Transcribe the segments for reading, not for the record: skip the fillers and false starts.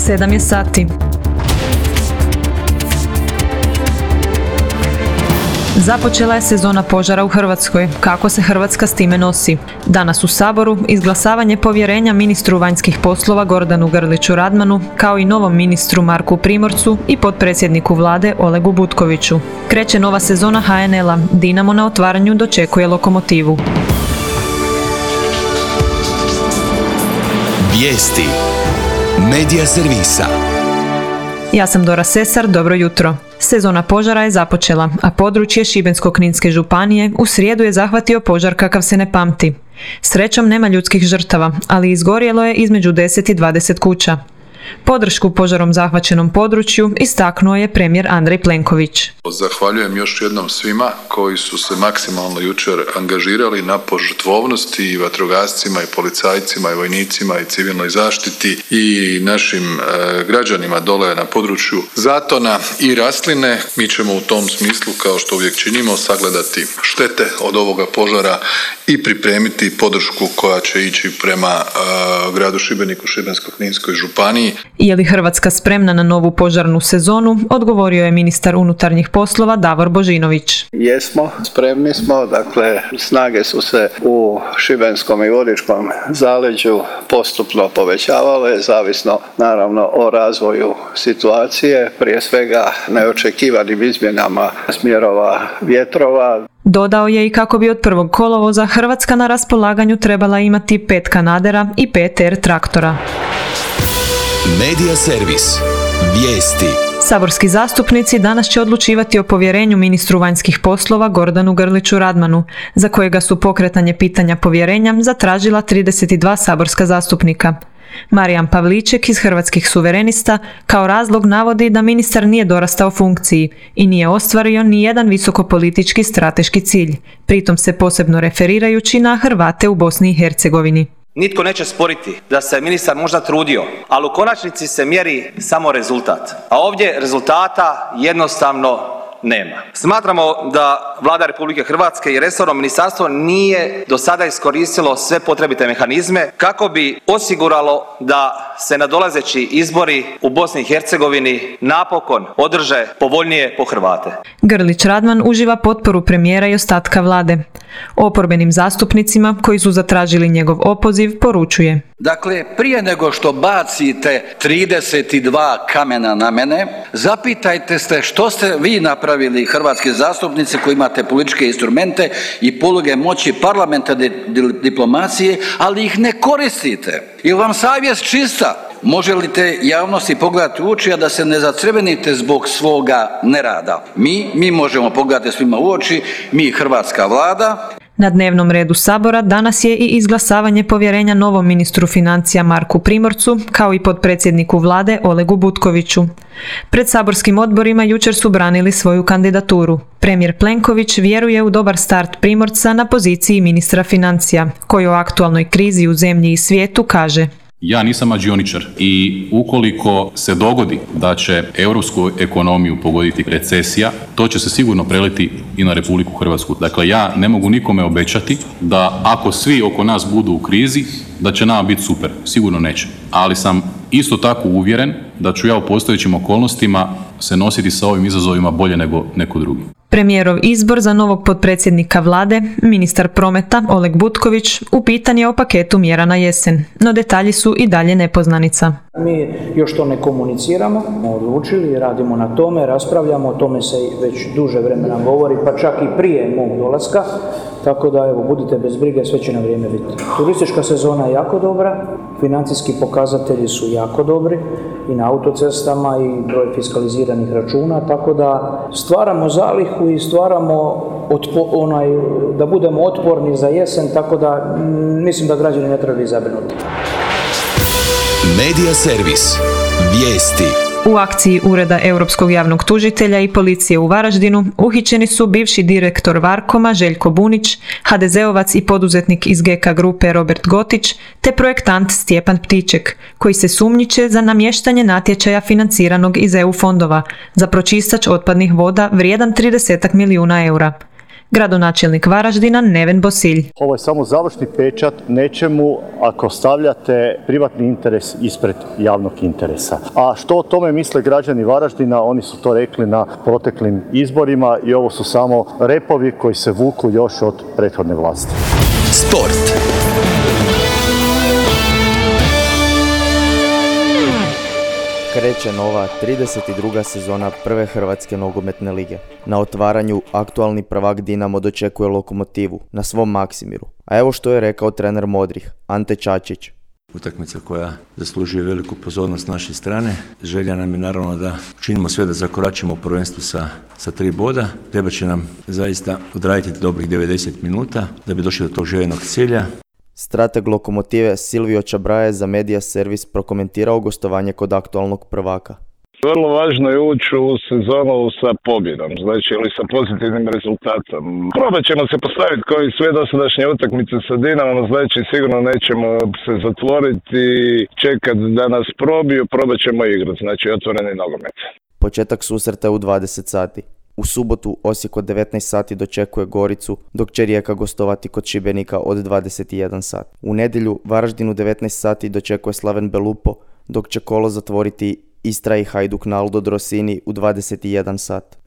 7 je sati. Započela je sezona požara u Hrvatskoj. Kako se Hrvatska s time nosi? Danas u Saboru izglasavanje povjerenja ministru vanjskih poslova Gordanu Grliću Radmanu, kao i novom ministru Marku Primorcu i potpredsjedniku vlade Olegu Butkoviću. Kreće nova sezona HNL-a. Dinamo na otvaranju dočekuje Lokomotivu. Vijesti Medija servisa. Ja sam Dora Sesar, dobro jutro. Sezona požara je započela, a područje Šibensko-kninske županije u srijedu je zahvatio požar kakav se ne pamti. Srećom nema ljudskih žrtava, ali izgorjelo je između 10 i 20 kuća. Podršku požarom zahvaćenom području istaknuo je premijer Andrej Plenković. Zahvaljujem još jednom svima koji su se maksimalno jučer angažirali na požrtvovnosti i vatrogascima i policajcima i vojnicima i civilnoj zaštiti i našim građanima dole na području Zatona i Rasline. Mi ćemo u tom smislu, kao što uvijek činimo, sagledati štete od ovoga požara i pripremiti podršku koja će ići prema gradu Šibeniku, Šibensko-kninskoj županiji. Je li Hrvatska spremna na novu požarnu sezonu? Odgovorio je ministar unutarnjih poslova Davor Božinović. Jesmo, spremni smo, dakle snage su se u Šibenskom i Vodičkom zaleđu postupno povećavale, zavisno naravno o razvoju situacije, prije svega neočekivanim izmjenama smjerova vjetrova. Dodao je i kako bi od 1. kolovoza Hrvatska na raspolaganju trebala imati 5 kanadera i 5 R traktora. Medija servis. Vijesti. Saborski zastupnici danas će odlučivati o povjerenju ministru vanjskih poslova Gordanu Grliću Radmanu, za kojega su pokretanje pitanja povjerenja zatražila 32 saborska zastupnika. Marijan Pavliček iz Hrvatskih suverenista kao razlog navodi da ministar nije dorastao funkciji i nije ostvario ni jedan visokopolitički strateški cilj, pritom se posebno referirajući na Hrvate u Bosni i Hercegovini. Nitko neće sporiti da se ministar možda trudio, ali u konačnici se mjeri samo rezultat. A ovdje rezultata jednostavno nema. Smatramo da Vlada Republike Hrvatske i resorno ministarstvo nije do sada iskoristilo sve potrebite mehanizme kako bi osiguralo da se nadolazeći izbori u Bosni i Hercegovini napokon održe povoljnije po Hrvate. Grlić Radman uživa potporu premijera i ostatka vlade. Oporbenim zastupnicima koji su zatražili njegov opoziv poručuje: Dakle, prije nego što bacite 32 kamena na mene, zapitajte se što ste vi napravili, hrvatski zastupnici koji imate političke instrumente i poluge moći parlamentarne diplomacije, ali ih ne koristite. Je li vam savjest čista? Možete javnosti pogledati u oči, a da se ne zacrvenite zbog svoga nerada. Mi možemo pogledati svima u oči, mi hrvatska vlada. Na dnevnom redu Sabora danas je i izglasavanje povjerenja novom ministru financija Marku Primorcu, kao i potpredsjedniku vlade Olegu Butkoviću. Pred saborskim odborima jučer su branili svoju kandidaturu. Premijer Plenković vjeruje u dobar start Primorca na poziciji ministra financija, koji o aktualnoj krizi u zemlji i svijetu kaže: Ja nisam mađioničar i ukoliko se dogodi da će europsku ekonomiju pogoditi recesija, to će se sigurno preliti i na Republiku Hrvatsku. Dakle, ja ne mogu nikome obećati da ako svi oko nas budu u krizi, da će nama biti super. Sigurno neće. Ali sam isto tako uvjeren da ću ja u postojećim okolnostima se nositi sa ovim izazovima bolje nego neko drugi. Premijerov izbor za novog potpredsjednika vlade, ministar prometa Oleg Butković, upitan je o paketu mjera na jesen, no detalji su i dalje nepoznanica. Mi još to ne komuniciramo, odlučili, radimo na tome, raspravljamo, o tome se već duže vremena govori, pa čak i prije mog dolaska, tako da evo, budite bez brige, sve će na vrijeme biti. Turistička sezona je jako dobra, financijski pokazatelji su jako dobri i na autocestama i broj fiskaliziranih računa, tako da stvaramo zalihu i stvaramo da budemo otporni za jesen, tako da mislim da građani ne trebaju zabrinuti. Medija servis. Vijesti. U akciji Ureda Europskog javnog tužitelja i policije u Varaždinu uhićeni su bivši direktor Varkoma Željko Bunić, HDZ-ovac i poduzetnik iz GK grupe Robert Gotić, te projektant Stjepan Ptiček, koji se sumnjiče za namještanje natječaja financiranog iz EU fondova za pročistač otpadnih voda vrijedan 30 milijuna eura. Gradonačelnik Varaždina Neven Bosilj. Ovo je samo završni pečat nečemu ako stavljate privatni interes ispred javnog interesa. A što o tome misle građani Varaždina, oni su to rekli na proteklim izborima i ovo su samo repovi koji se vuku još od prethodne vlasti. Sport. Kreće nova 32. sezona prve Hrvatske nogometne lige. Na otvaranju aktualni prvak Dinamo dočekuje Lokomotivu na svom Maksimiru. A evo što je rekao trener Modrih, Ante Čačić. Utakmica koja zaslužuje veliku pozornost naše strane. Želja nam je naravno da činimo sve da zakoračimo u prvenstvu sa 3 boda. Treba će nam zaista odraditi dobrih 90 minuta da bi došli do tog željenog cilja. Strateg Lokomotive Silvio Čabraje za Media Servis prokomentirao gostovanje kod aktualnog prvaka. Vrlo važno je ući u sezonu sa pobjedom, znači ili sa pozitivnim rezultatom. Probat ćemo se postaviti kao i sve dosadašnje utakmice sa Dinamom, znači sigurno nećemo se zatvoriti, čekati da nas probiju, probat ćemo igrati, znači otvoreni nogomet. Početak susreta je u 20 sati. U subotu Osijek od 19 sati dočekuje Goricu, dok će Rijeka gostovati kod Šibenika od 21 sat. U nedjelju Varaždin u 19 sati dočekuje Slaven Belupo, dok će kolo zatvoriti Istra i Hajduk na Aldo Drosini u 21 sat.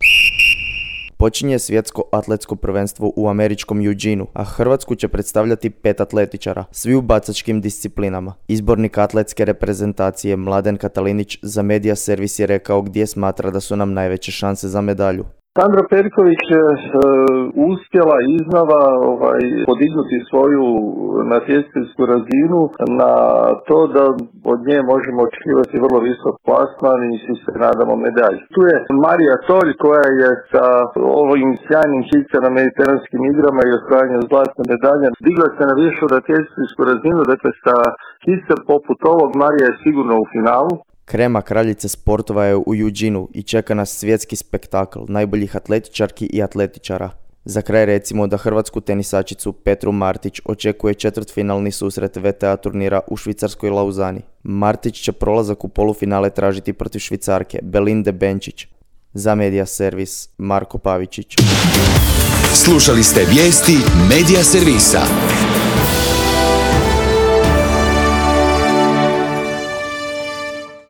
Počinje svjetsko atletsko prvenstvo u američkom Eugenu, a Hrvatsku će predstavljati 5 atletičara, svi u bacačkim disciplinama. Izbornik atletske reprezentacije Mladen Katalinić za Media Servis je rekao gdje smatra da su nam najveće šanse za medalju. Sandra Perković je uspjela iznova podignuti svoju natjecateljsku razinu na to da od nje možemo očekivati vrlo visok plasman i svi se nadamo medalji. Tu je Marija Tolj koja je sa ovim sjajnim hića na mediteranskim igrama i osvajanjem zlatne medalje digla se na višu natjecateljsku razinu, dakle sa hića poput ovog Marija je sigurno u finalu. Krema kraljice sportova je u Eugenu i čeka nas svjetski spektakl najboljih atletičarki i atletičara. Za kraj recimo da hrvatsku tenisačicu Petru Martić očekuje četvrtfinalni susret VTA turnira u švicarskoj Lauzani. Martić će prolazak u polufinale tražiti protiv Švicarke Belinde Benčić. Za Media Servis Marko Pavičić. Slušali ste vijesti Media Servisa.